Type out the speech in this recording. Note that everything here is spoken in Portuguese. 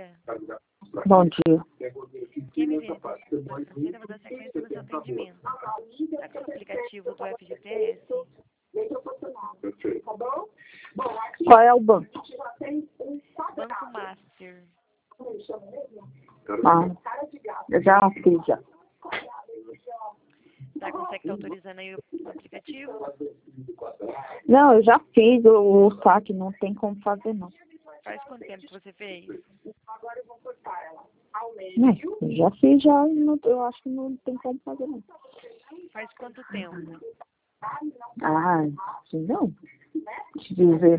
dia. Bom dia. Quem me vem eu vou dar sequência no seu atendimento. Está com o aplicativo do FGTS? Qual é o banco? Banco Master. Ah, eu já fiz já. Tá, consegue estar autorizando aí o aplicativo? Não, eu já fiz o saque, não tem como fazer não. Faz quanto tempo que você fez? Não, eu já fiz já, eu acho que não tem como fazer não. Faz quanto tempo? Ah, não. Deixa eu dizer.